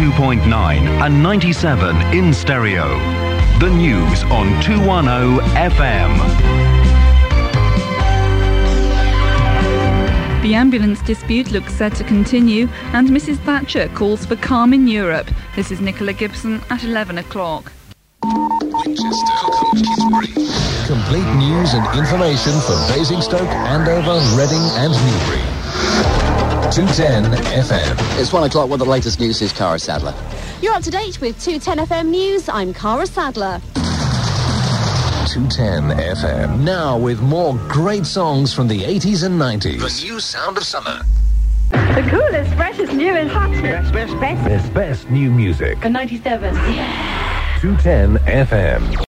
92.9 and 97 in stereo. The news on 210 FM. The ambulance dispute looks set to continue, and Mrs Thatcher calls for calm in Europe. This is Nicola Gibson at 11 o'clock. Winchester, complete news and information for Basingstoke, Andover, Reading and Newbury. 210 FM. It's 1 o'clock. What the latest news is, Cara Sadler. You're up to date with 210 FM News. I'm Cara Sadler. 210 FM. Now with more great songs from the 80s and 90s. The new sound of summer. The coolest, freshest, new and hot. Best new music. A 97. Yeah. 210 FM.